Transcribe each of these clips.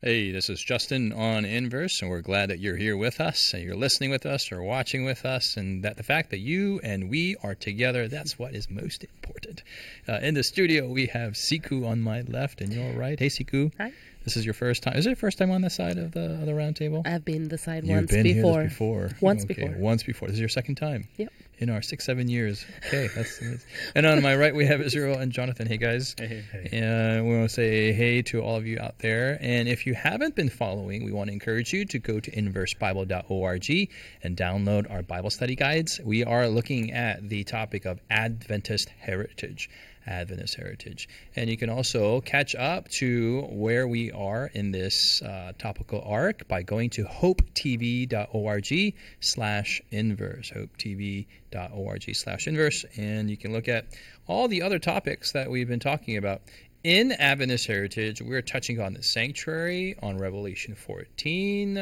Hey, this is Justin on Inverse, and we're glad that you're here with us, and you're listening with us, or watching with us, and that the fact that you and we are together, that's what is most important. In the studio, we have Siku on my left and your right. Hey, Siku. Hi. This is your first time. Is it your first time on this side of the round table? I've been the side You've once been before. Here before. Once okay, before. Once before. This is your second time? Yep. In our 6-7 years. Okay, that's amazing. And on my right, we have Israel and Jonathan. Hey, guys. Hey. And we want to say hey to all of you out there. And if you haven't been following, we want to encourage you to go to inversebible.org and download our Bible study guides. We are looking at the topic of Adventist heritage. And you can also catch up to where we are in this topical arc by going to hopetv.org/inverse, hopetv.org/inverse, and you can look at all the other topics that we've been talking about. In Adventist Heritage, we're touching on the sanctuary, on Revelation 14,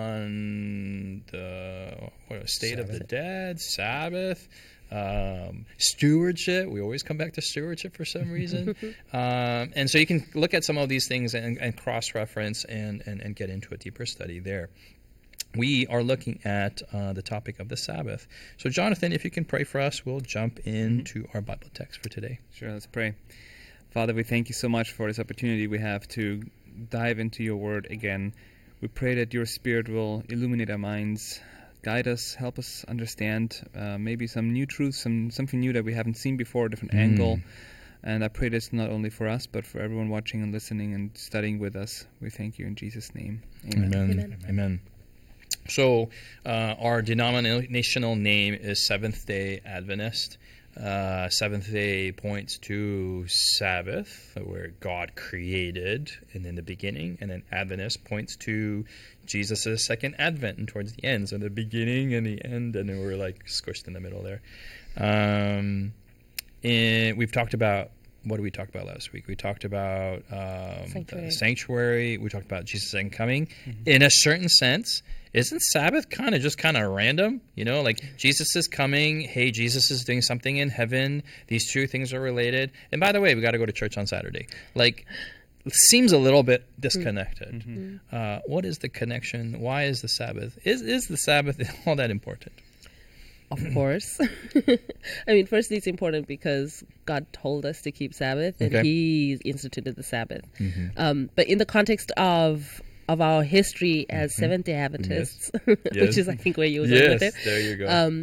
on the state Sabbath. of the dead, Sabbath, stewardship. We always come back to stewardship for some reason. And so you can look at some of these things and cross-reference and get into a deeper study there. We are looking at the topic of the Sabbath. So Jonathan, if you can pray for us, we'll jump into our Bible text for today. Sure, let's pray. Father, we thank you so much for this opportunity we have to dive into your word again. We pray that your Spirit will illuminate our minds, guide us, help us understand maybe some new truths, something new that we haven't seen before, a different angle. And I pray this not only for us, but for everyone watching and listening and studying with us. We thank you in Jesus' name. Amen. So our denominational name is Seventh-day Adventist. Seventh day points to Sabbath, where God created and in the beginning, and then Adventist points to Jesus' second advent and towards the end, so the beginning and the end, and then we're like squished in the middle there. And we've talked about, what did we talk about last week? We talked about the sanctuary. We talked about Jesus' second coming. Mm-hmm. In a certain sense, isn't Sabbath kind of random? You know, like Jesus is coming. Hey, Jesus is doing something in heaven. These two things are related. And by the way, we got to go to church on Saturday. Like, it seems a little bit disconnected. Mm-hmm. What is the connection? Why is the Sabbath? Is the Sabbath all that important? Of course. I mean, firstly, it's important because God told us to keep Sabbath, and He instituted the Sabbath. Mm-hmm. But in the context of our history as Seventh-day Adventists, which is, I think, where you're going with it. Yes, there you go.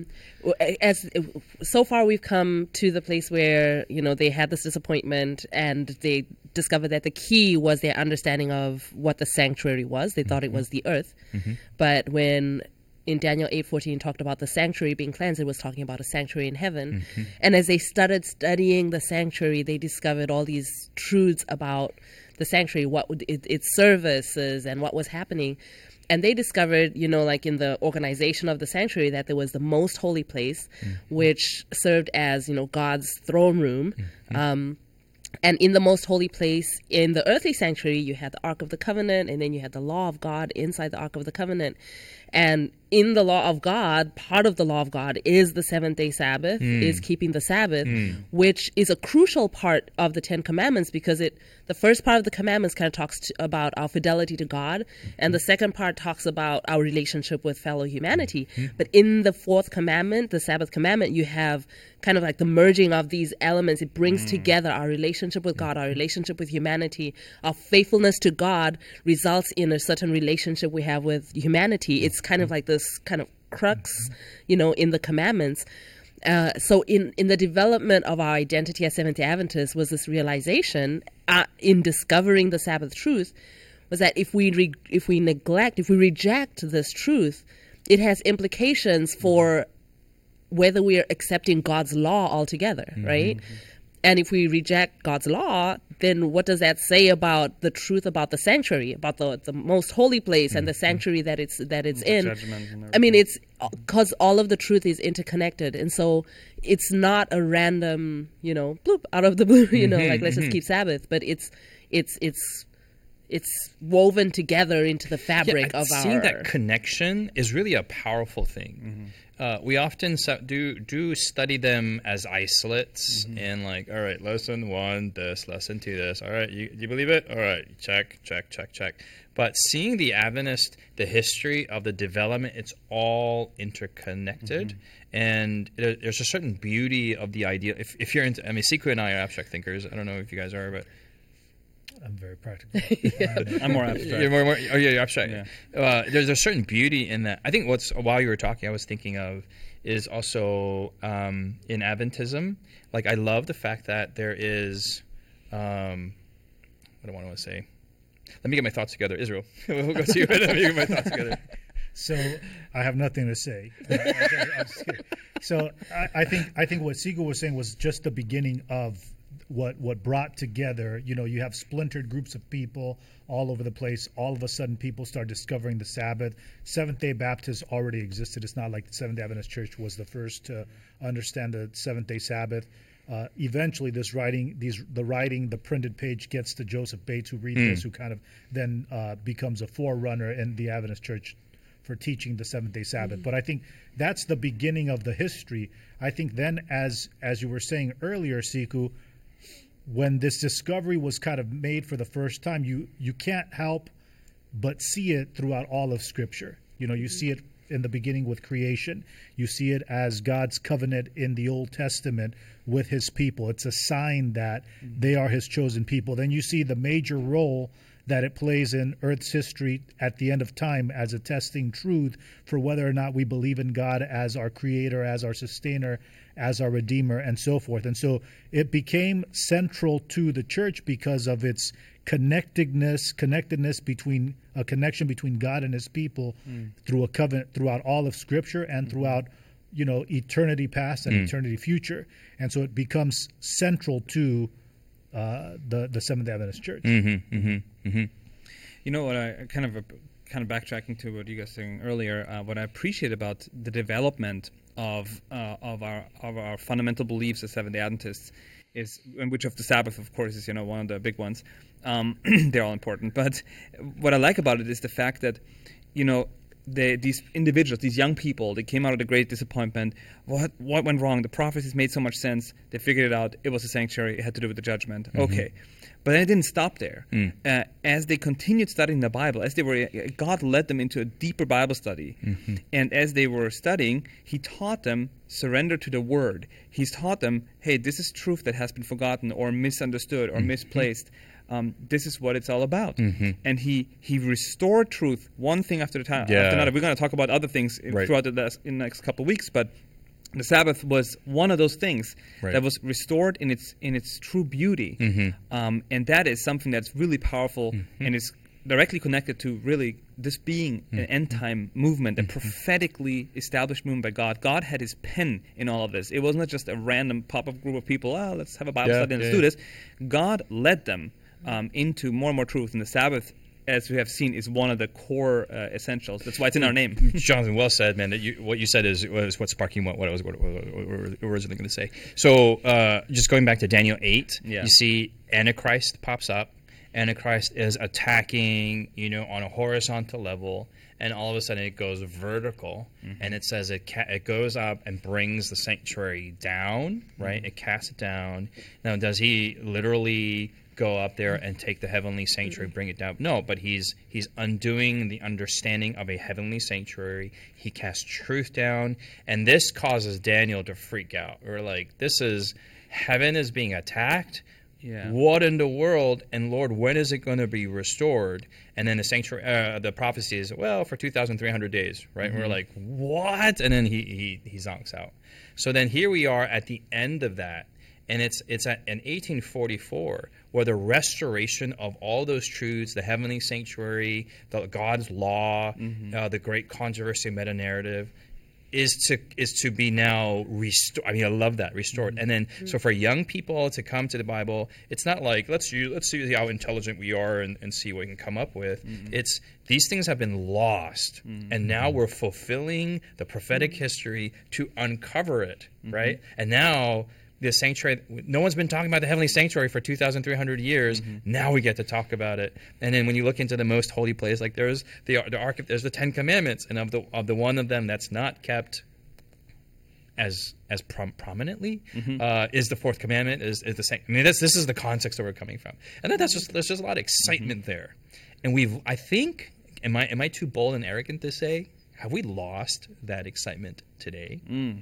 So far, we've come to the place where, you know, they had this disappointment and they discovered that the key was their understanding of what the sanctuary was. They thought it was the earth. Mm-hmm. But when in Daniel 8:14 talked about the sanctuary being cleansed, it was talking about a sanctuary in heaven. Mm-hmm. And as they started studying the sanctuary, they discovered all these truths about the sanctuary, what its services and what was happening. And they discovered, you know, like in the organization of the sanctuary, that there was the most holy place, which served as, you know, God's throne room. And in the most holy place, in the earthly sanctuary, you had the Ark of the Covenant, and then you had the law of God inside the Ark of the Covenant. And in the law of God, part of the law of God is the seventh-day Sabbath, is keeping the Sabbath, which is a crucial part of the Ten Commandments, because the first part of the commandments kind of talks about our fidelity to God, and the second part talks about our relationship with fellow humanity. But in the fourth commandment, the Sabbath commandment, you have kind of like the merging of these elements. It brings together our relationship with God, our relationship with humanity. Our faithfulness to God results in a certain relationship we have with humanity. It's kind of like this kind of crux, you know, in the commandments. So in the development of our identity as Seventh-day Adventists was this realization in discovering the Sabbath truth, was that if we reject this truth, it has implications for whether we are accepting God's law altogether, right? And if we reject God's law, then what does that say about the truth about the sanctuary, about the most holy place and the sanctuary that it's in? I mean, it's because all of the truth is interconnected, and so it's not a random, you know, bloop out of the blue, you know, like let's just keep Sabbath, but it's it's woven together into the fabric of seeing our... that connection is really a powerful thing. We often do study them as isolates and like, all right, lesson 1 this, lesson 2 this. All right, you believe it? All right, check. But seeing the Adventist, the history of the development, it's all interconnected. And there's a certain beauty of the idea. If you're into, I mean, Siku and I are abstract thinkers. I don't know if you guys are, but I'm very practical. I'm more abstract. You're more you're abstract. Yeah. There's a certain beauty in that. I think while you were talking, I was thinking of is also in Adventism. Like I love the fact that there is, what do I want to say? Let me get my thoughts together, Israel. We'll go to you. Let me get my thoughts together. So I have nothing to say. I'm just kidding. So I think what Siegel was saying was just the beginning of what brought together. You have splintered groups of people all over the place. All of a sudden, people start discovering the Sabbath. Seventh-day Baptists already existed. It's not like the Seventh-day Adventist Church was the first to understand the Seventh-day Sabbath. Eventually, the printed page gets to Joseph Bates, who reads this, who kind of then becomes a forerunner in the Adventist Church for teaching the Seventh-day Sabbath. But I think that's the beginning of the history. I think then, as you were saying earlier, Siku, when this discovery was kind of made for the first time, you can't help but see it throughout all of Scripture. You see it in the beginning with creation. You see it as God's covenant in the Old Testament with his people. It's a sign that they are his chosen people. Then you see the major role that it plays in Earth's history at the end of time as attesting truth for whether or not we believe in God as our creator, as our sustainer, as our redeemer, and so forth. And so it became central to the church because of its connectedness between a connection between God and his people through a covenant throughout all of Scripture and throughout eternity past and eternity future. And so it becomes central to the Seventh-day Adventist Church. You know what? I kind of backtracking to what you guys were saying earlier. What I appreciate about the development of our fundamental beliefs as Seventh-day Adventists is, and which of the Sabbath, of course, is one of the big ones. They're all important, but what I like about it is the fact that these individuals, these young people, they came out of the great disappointment. What went wrong? The prophecies made so much sense. They figured it out. It was a sanctuary. It had to do with the judgment. Okay. But then it didn't stop there. As they continued studying the Bible, God led them into a deeper Bible study. And as they were studying, he taught them surrender to the Word. He's taught them, hey, this is truth that has been forgotten or misunderstood or misplaced. This is what it's all about. And he restored truth, one thing after another. We're going to talk about other things throughout the next couple of weeks, but the Sabbath was one of those things that was restored in its true beauty. And that is something that's really powerful and is directly connected to really this being an end-time movement, a prophetically established movement by God. God had his pen in all of this. It wasn't just a random pop-up group of people, let's have a Bible study and let's do this. God led them into more and more truth. And the Sabbath, as we have seen, is one of the core essentials. That's why it's in our name. Jonathan, well said, man. What you said was what's sparking what I was originally going to say. So just going back to Daniel 8, you see Antichrist pops up. Antichrist is attacking, on a horizontal level, and all of a sudden it goes vertical, and it says it goes up and brings the sanctuary down, right? It casts it down. Now, does he literally go up there and take the heavenly sanctuary, bring it down? No, but he's undoing the understanding of a heavenly sanctuary. He casts truth down, and this causes Daniel to freak out. We're like, heaven is being attacked. Yeah. What in the world? And Lord, when is it going to be restored? And then the sanctuary, the prophecy is, for 2,300 days, right? And we're like, what? And then he zonks out. So then here we are at the end of that. And it's in 1844 where the restoration of all those truths, the heavenly sanctuary, God's law, the great controversy see-meta-narrative, is to be now restored. I mean, I love that, restored. And then, so for young people to come to the Bible, it's not like let's see how intelligent we are and see what we can come up with. It's these things have been lost, and now we're fulfilling the prophetic history to uncover it, right? And now the sanctuary. No one's been talking about the heavenly sanctuary for 2,300 years. Now we get to talk about it. And then when you look into the most holy place, like there's the ark, there's the 10 Commandments, and of the one of them that's not kept as prominently is the fourth commandment. Is the same. I mean, this is the context that we're coming from, and then there's just a lot of excitement there. And I think, am I too bold and arrogant to say, have we lost that excitement today?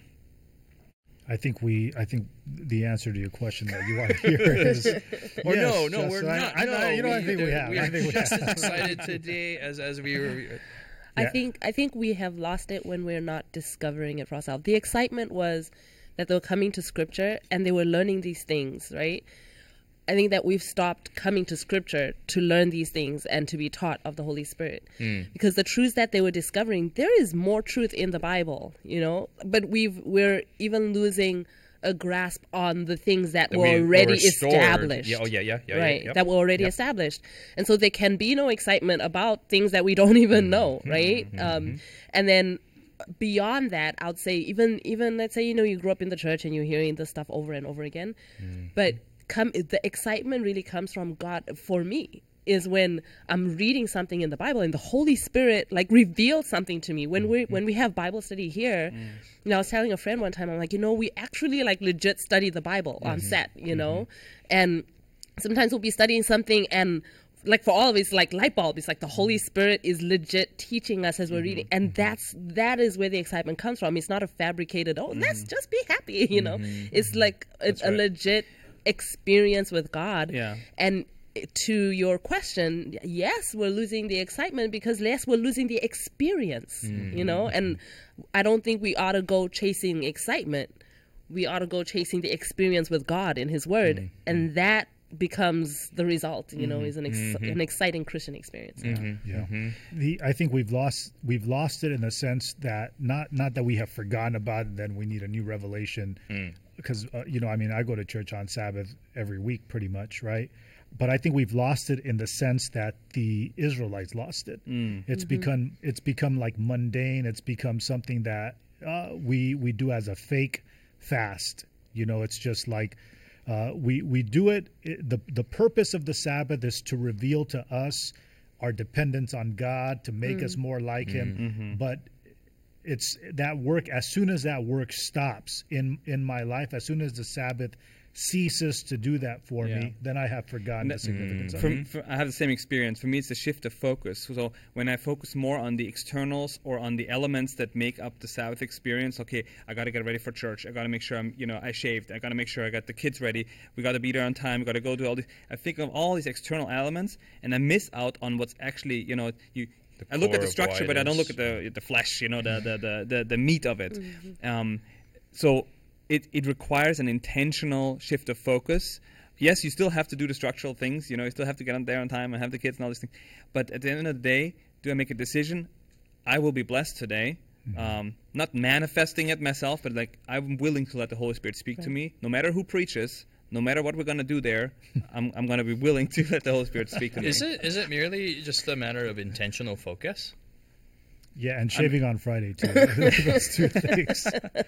I think the answer to your question that you want to hear is or yes, no, we're not. I think we have. We I are think we just have. as excited today as we were. I think we have lost it when we're not discovering it for ourselves. The excitement was that they were coming to Scripture and they were learning these things, right? I think that we've stopped coming to Scripture to learn these things and to be taught of the Holy Spirit. Because the truths that they were discovering, there is more truth in the Bible, but we're even losing a grasp on the things that were already established. Yeah. That were already established. And so there can be no excitement about things that we don't even know, right? And then beyond that, I would say even let's say, you grew up in the church and you're hearing this stuff over and over again, but the excitement really comes from God. For me, is when I'm reading something in the Bible and the Holy Spirit reveals something to me. When we have Bible study here, I was telling a friend one time, I'm like, we actually legit study the Bible on set, and sometimes we'll be studying something and for all of it, it's like light bulb. It's like the Holy Spirit is legit teaching us as we're reading, and that is where the excitement comes from. It's not a fabricated, let's just be happy, It's like a legit experience with God. And to your question, yes, we're losing the excitement because we're losing the experience, and I don't think we ought to go chasing excitement. We ought to go chasing the experience with God in His Word, and that becomes the result, is an exciting Christian experience. I think we've lost it in the sense that not that we have forgotten about it, then we need a new revelation. Because I go to church on Sabbath every week pretty much, right? But I think we've lost it in the sense that the Israelites lost it. It's become like mundane. It's become something that we do as a fake fast. It's just like we do it. The purpose of the Sabbath is to reveal to us our dependence on God, to make us more like Him. But it's that work. As soon as that work stops in my life, as soon as the Sabbath ceases to do that for me, then I have forgotten the significance of it. I have the same experience. For me, it's a shift of focus. So when I focus more on the externals or on the elements that make up the Sabbath experience, okay, I got to get ready for church. I got to make sure I shaved. I got to make sure I got the kids ready. We got to be there on time. We got to go do all these. I think of all these external elements, and I miss out on what's actually, I look at the structure, but I don't look at the flesh, the meat of it. So it requires an intentional shift of focus. Yes, you still have to do the structural things. You still have to get on there on time and have the kids and all these things. But at the end of the day, do I make a decision? I will be blessed today. Not manifesting it myself, but I'm willing to let the Holy Spirit speak to me, no matter who preaches. No matter what we're going to do there, I'm going to be willing to let the Holy Spirit speak to me. Is it merely just a matter of intentional focus? Yeah, and shaving on Friday too. Those two things.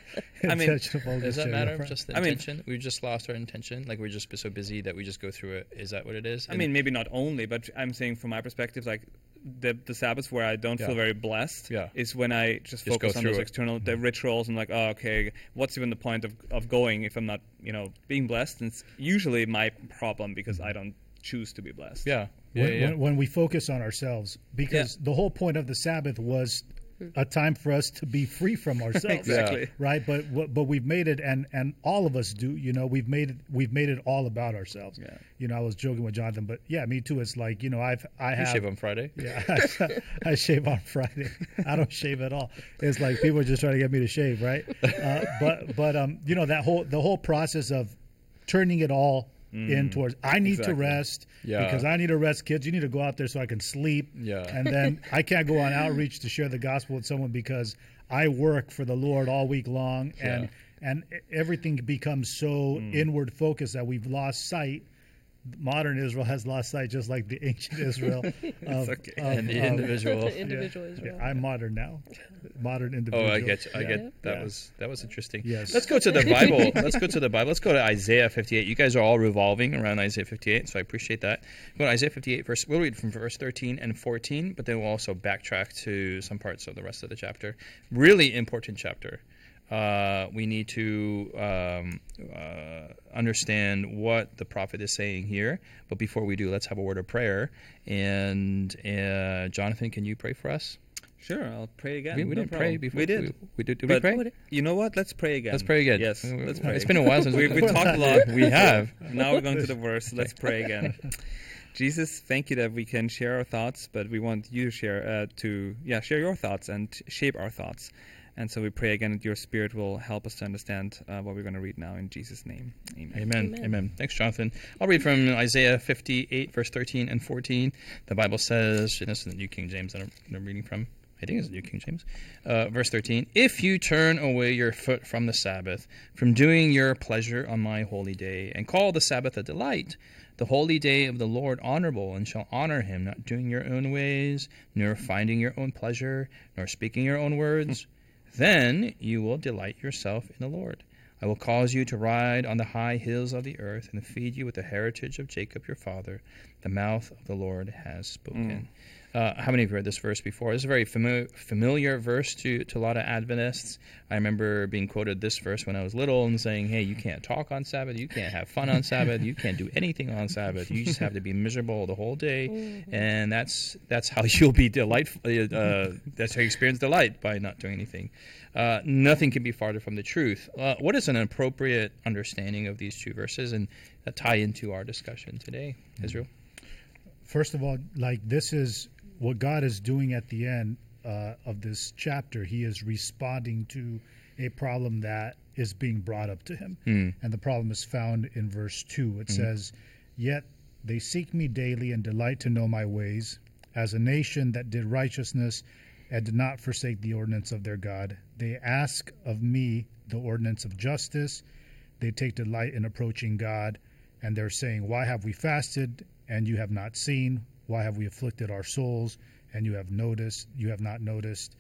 Does that matter? Just the intention? We just lost our intention. We're just so busy that we just go through it. Is that what it is? Maybe not only, but I'm saying from my perspective, the Sabbaths where I don't feel very blessed is when I just focus on those external the rituals. I'm like, oh, okay, what's even the point of going if I'm not, being blessed? And it's usually my problem because I don't choose to be blessed. When we focus on ourselves, because the whole point of the Sabbath was a time for us to be free from ourselves. Exactly. Right. But we've made it, and all of us do. We've made it all about ourselves. I was joking with Jonathan, but me too. It's like You shave on Friday. Yeah, I shave on Friday. I don't shave at all. It's like people are just trying to get me to shave, right? But the whole process of turning it all in towards I need to rest because I need to rest. Kids, you need to go out there so I can sleep. And then I can't go on outreach to share the gospel with someone because I work for the Lord all week long, and everything becomes so inward focused that we've lost sight modern Israel has lost sight, just like the ancient Israel. okay. And the individual. Individual Israel. I'm modern now. Modern Oh, individual. I get you. I Yeah. get that Yeah. was interesting. Yes. Let's go to the Bible. Let's go to Isaiah 58. You guys are all revolving around Isaiah 58, so I appreciate that. Go to Isaiah 58 we'll read from verse 13 and 14, but then we'll also backtrack to some parts of the rest of the chapter. Really important chapter. We need to understand what the prophet is saying here. But before we do, let's have a word of prayer. And Jonathan, can you pray for us? Sure, I'll pray again. We no didn't problem. pray before. We did. We did we But pray? you know what? Let's pray again. Let's pray again. Yes, let's pray. It's been a while since we talked a lot. We have. Now we're going to the verse. Let's pray again. Jesus, thank you that we can share our thoughts, but we want you to share share your thoughts and shape our thoughts. And so we pray again that your Spirit will help us to understand what we're going to read now in Jesus' name. Amen. Amen. Thanks, Jonathan. I'll read from Isaiah 58, verse 13 and 14. The Bible says, and this is the New King James that I'm reading from. I think it's the New King James. Verse 13, if you turn away your foot from the Sabbath, from doing your pleasure on my holy day, and call the Sabbath a delight, the holy day of the Lord honorable, and shall honor him, not doing your own ways, nor finding your own pleasure, nor speaking your own words, then you will delight yourself in the Lord. I will cause you to ride on the high hills of the earth, and feed you with the heritage of Jacob your father. The mouth of the Lord has spoken. How many of you read this verse before? It's a very familiar verse to a lot of Adventists. I remember being quoted this verse when I was little and saying, hey, you can't talk on Sabbath, you can't have fun on Sabbath, you can't do anything on Sabbath, you just have to be miserable the whole day, and that's how you'll be delightful. That's how you experience delight, by not doing anything. Nothing can be farther from the truth. What is an appropriate understanding of these two verses and tie into our discussion today, Israel? First of all, this is what God is doing at the end of this chapter. He is responding to a problem that is being brought up to him. And the problem is found in verse 2. It says, yet they seek me daily and delight to know my ways, as a nation that did righteousness and did not forsake the ordinance of their God. They ask of me the ordinance of justice. They take delight in approaching God, and they're saying, why have we fasted and you have not seen? Why have we afflicted our souls and you have not noticed?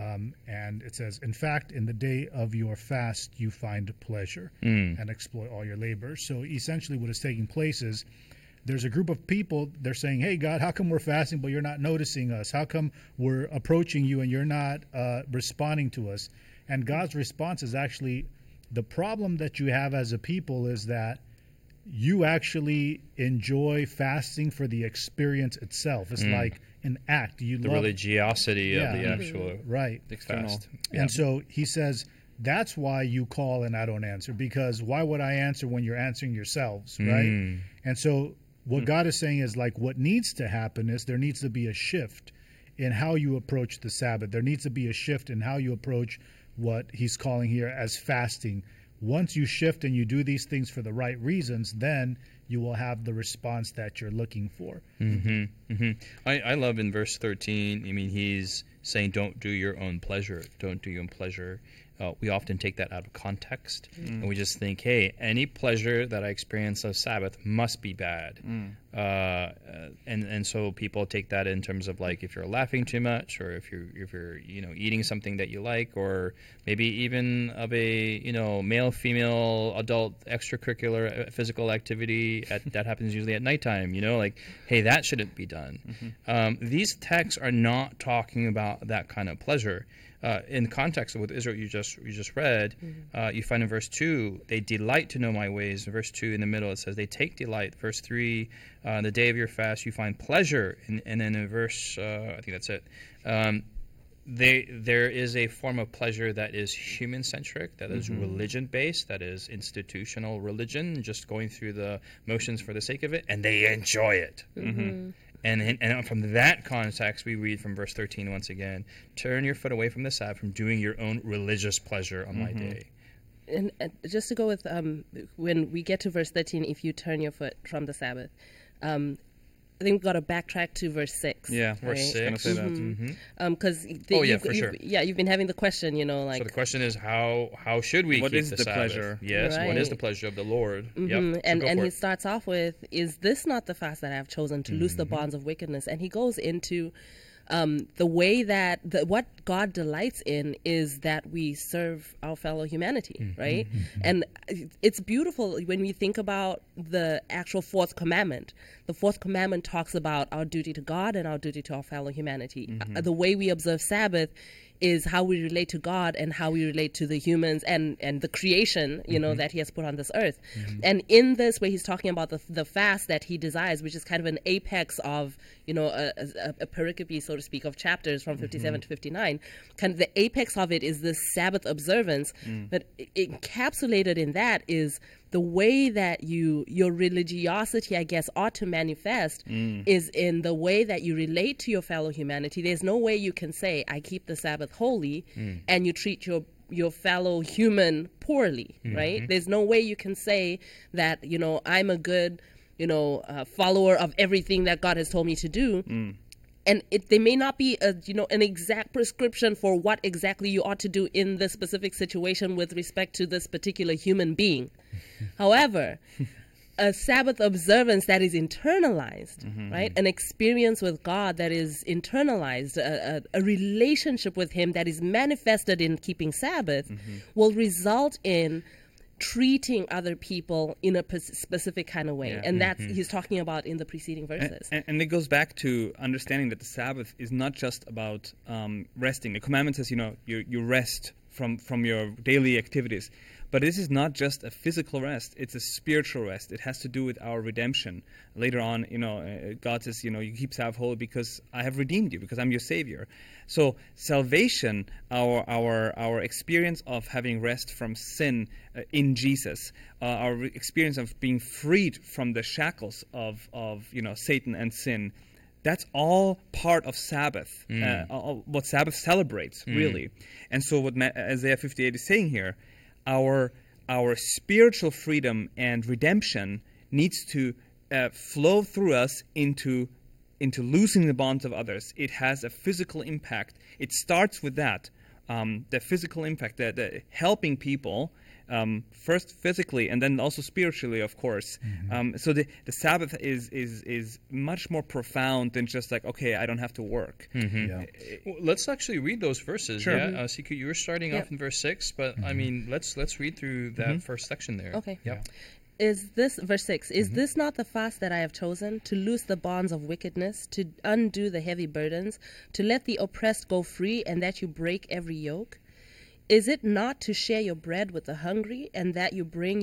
And it says, in fact, in the day of your fast you find pleasure and exploit all your labor. So essentially what is taking place is there's a group of people, they're saying, hey, God, how come we're fasting but you're not noticing us? How come we're approaching you and you're not responding to us? And God's response is actually, the problem that you have as a people is that you actually enjoy fasting for the experience itself. It's like an act. You The love religiosity of the actual right. fast. And so he says, that's why you call and I don't answer, because why would I answer when you're answering yourselves, right? And so what God is saying is what needs to happen is there needs to be a shift in how you approach the Sabbath. There needs to be a shift in how you approach what he's calling here as fasting. Once you shift and you do these things for the right reasons, then you will have the response that you're looking for. I love in verse 13, he's saying, don't do your own pleasure. Don't do your own pleasure. We often take that out of context, and we just think, hey, any pleasure that I experience of Sabbath must be bad. And so people take that in terms of if you're laughing too much, or if you're eating something that you like, or maybe even of a male, female, adult extracurricular physical activity that happens usually at nighttime. Hey, that shouldn't be done. These texts are not talking about that kind of pleasure. In the context of what Israel you just read, you find in verse 2, they delight to know my ways. In verse 2 in the middle it says they take delight. Verse 3, the day of your fast you find pleasure. And then in verse, I think that's it, there is a form of pleasure that is human-centric, that is religion-based, that is institutional religion, just going through the motions for the sake of it, and they enjoy it. And from that context, we read from verse 13 once again, turn your foot away from the Sabbath, from doing your own religious pleasure on my day. And just to go with when we get to verse 13, if you turn your foot from the Sabbath, I think we've got to backtrack to verse 6. Yeah, Verse right? 6. Gonna say that. Because Oh, yeah, for sure. you've been having the question, like So the question is, how should we What keep is the the Sabbath? pleasure? Yes, what is Right. the pleasure of the Lord? Yep. So and go and for he it. starts off with, "Is this not the fast that I have chosen to loose the bonds of wickedness?" And he goes into the way that what God delights in is that we serve our fellow humanity, right? And it's beautiful when we think about the actual fourth commandment. The fourth commandment talks about our duty to God and our duty to our fellow humanity. The way we observe Sabbath is how we relate to God and how we relate to the humans and the creation, that he has put on this earth. And in this, where he's talking about the fast that he desires, which is kind of an apex of, a pericope, so to speak, of chapters from 57 to 59, kind of the apex of it is this Sabbath observance. But encapsulated in that is the way that your religiosity, I guess, ought to manifest is in the way that you relate to your fellow humanity. There's no way you can say, I keep the Sabbath holy, and you treat your fellow human poorly, right? There's no way you can say that, I'm a good, follower of everything that God has told me to do. And there may not be an exact prescription for what exactly you ought to do in this specific situation with respect to this particular human being. However, a Sabbath observance that is internalized, right? An experience with God that is internalized, a relationship with him that is manifested in keeping Sabbath will result in treating other people in a specific kind of way. Yeah. And that's he's talking about in the preceding verses. And it goes back to understanding that the Sabbath is not just about resting. The commandment says, you rest from your daily activities. But this is not just a physical rest, it's a spiritual rest. It has to do with our redemption. Later on, God says, you keep Sabbath holy because I have redeemed you, because I'm your Savior. So salvation, our experience of having rest from sin in Jesus, our experience of being freed from the shackles of Satan and sin, that's all part of Sabbath, what Sabbath celebrates, really. And so what Isaiah 58 is saying here, our spiritual freedom and redemption needs to flow through us into loosening the bonds of others. It has a physical impact. It starts with that, the physical impact, the helping people, first physically and then also spiritually, of course. So the Sabbath is much more profound than just like, okay, I don't have to work. Yeah. Well, let's actually read those verses. Sure. Yeah, Siku, you were starting off in verse 6, but I mean, let's read through that first section there. Okay. Yep. Is this, verse 6, is this not the fast that I have chosen, to loose the bonds of wickedness, to undo the heavy burdens, to let the oppressed go free, and that you break every yoke? Is it not to share your bread with the hungry, and that you bring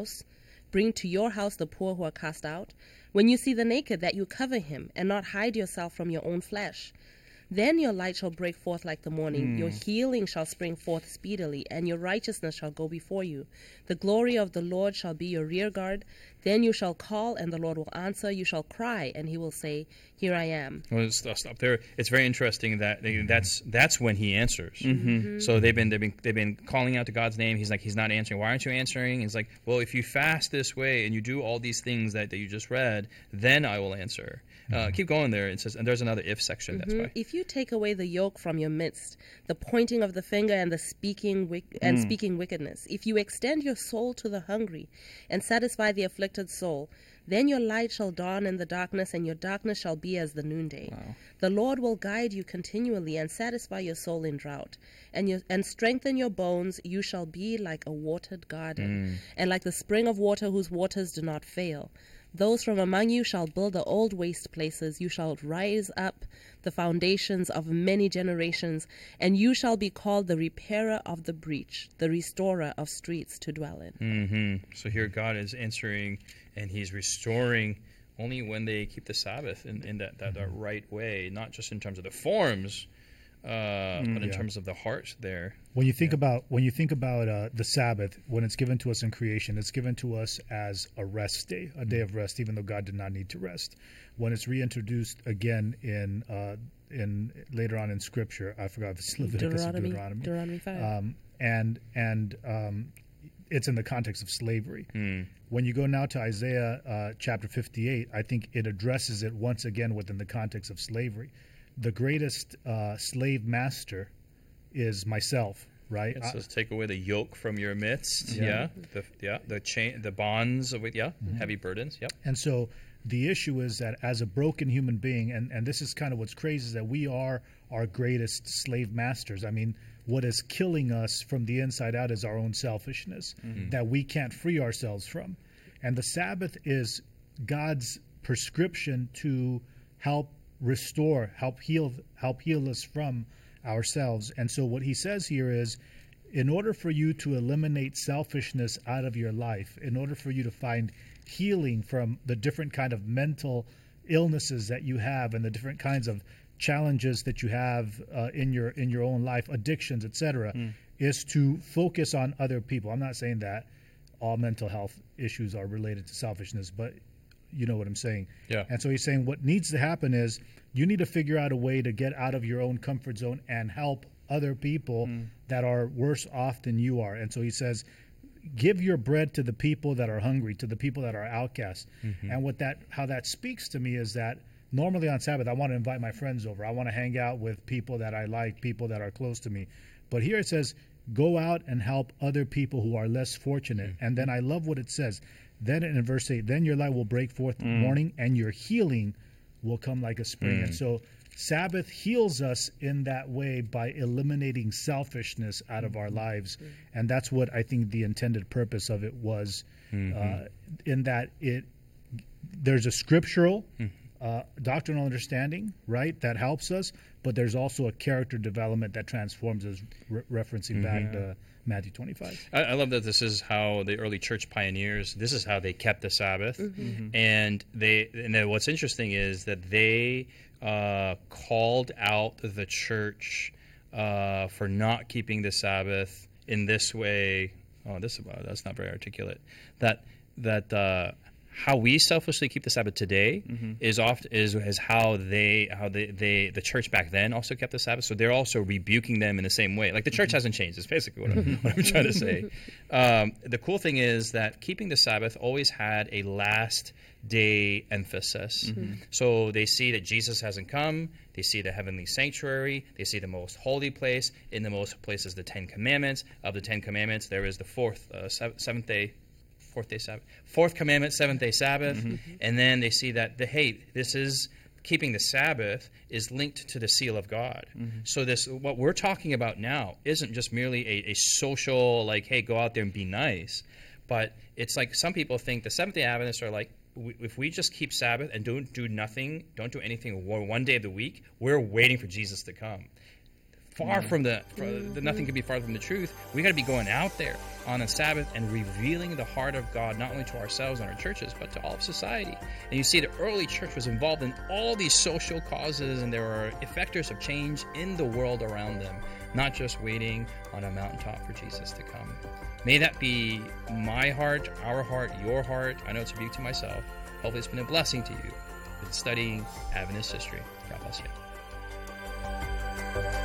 to your house the poor who are cast out? When you see the naked, that you cover him, and not hide yourself from your own flesh? Then your light shall break forth like the morning, your healing shall spring forth speedily, and your righteousness shall go before you. The glory of the Lord shall be your rear guard. Then you shall call, and the Lord will answer. You shall cry, and he will say, Here I am. Well, I'll stop there. It's very interesting that that's when he answers. So they've been calling out to God's name. He's like, he's not answering. Why aren't you answering? He's like, well, if you fast this way and you do all these things that you just read, then I will answer. Keep going there. It says, and there's another if section. That's why. If you take away the yoke from your midst, the pointing of the finger and the speaking wickedness, if you extend your soul to the hungry and satisfy the afflicted soul, then your light shall dawn in the darkness, and your darkness shall be as the noonday. Wow. The Lord will guide you continually and satisfy your soul in drought, and strengthen your bones. You shall be like a watered garden, and like the spring of water whose waters do not fail. Those from among you shall build the old waste places. You shall rise up the foundations of many generations, and you shall be called the repairer of the breach, the restorer of streets to dwell in. So here God is answering, and he's restoring only when they keep the Sabbath in that right way, not just in terms of the forms, but in terms of the heart there. When you think about the Sabbath, when it's given to us in creation, it's given to us as a rest day, a day of rest, even though God did not need to rest. When it's reintroduced again in later on in Scripture, I forgot if it's Leviticus or Deuteronomy. Deuteronomy 5. it's in the context of slavery. When you go now to Isaiah chapter 58, I think it addresses it once again within the context of slavery. The greatest slave master is myself, right? It says, take away the yoke from your midst. The chain, the bonds of it. Heavy burdens. And so the issue is that as a broken human being, and this is kind of what's crazy, is that we are our greatest slave masters. I mean, what is killing us from the inside out is our own selfishness that we can't free ourselves from. And the Sabbath is God's prescription to help restore, help heal us from ourselves. And so what he says here is, in order for you to eliminate selfishness out of your life, in order for you to find healing from the different kind of mental illnesses that you have and the different kinds of challenges that you have in your own life, addictions, etc., is to focus on other people. I'm not saying that all mental health issues are related to selfishness, but you know what I'm saying. Yeah. And so he's saying what needs to happen is you need to figure out a way to get out of your own comfort zone and help other people that are worse off than you are. And so he says, give your bread to the people that are hungry, to the people that are outcasts. And how that speaks to me is that normally on Sabbath, I want to invite my friends over. I want to hang out with people that I like, people that are close to me. But here it says, go out and help other people who are less fortunate. And then I love what it says. Then in verse 8, then your light will break forth in the morning, and your healing will come like a spring. And so Sabbath heals us in that way by eliminating selfishness out of our lives. And that's what I think the intended purpose of it was, in that there's a scriptural doctrinal understanding, right, that helps us, but there's also a character development that transforms us, referencing back to Matthew 25. I love that this is how the early church pioneers, this is how they kept the Sabbath. And then what's interesting is that they called out the church for not keeping the Sabbath in this way. That's not very articulate. That how we selfishly keep the Sabbath today is how the church back then also kept the Sabbath. So they're also rebuking them in the same way. Like the church hasn't changed. Is basically what I'm trying to say. The cool thing is that keeping the Sabbath always had a last day emphasis. So they see that Jesus hasn't come. They see the heavenly sanctuary. They see the most holy place. In the most place is the Ten Commandments. Of the Ten Commandments, there is the fourth commandment, seventh-day Sabbath. And then they see that this is keeping the Sabbath is linked to the seal of God. So what we're talking about now isn't just merely a social, like, hey, go out there and be nice. But it's like some people think the Seventh-day Adventists are like, if we just keep Sabbath and don't do anything one day of the week, we're waiting for Jesus to come. Far from nothing could be farther from the truth. We got to be going out there on a Sabbath and revealing the heart of God, not only to ourselves and our churches, but to all of society. And you see the early church was involved in all these social causes, and there were effectors of change in the world around them, not just waiting on a mountaintop for Jesus to come. May that be my heart, our heart, your heart. I know it's a rebuke to myself. Hopefully it's been a blessing to you with studying Adventist history. God bless you.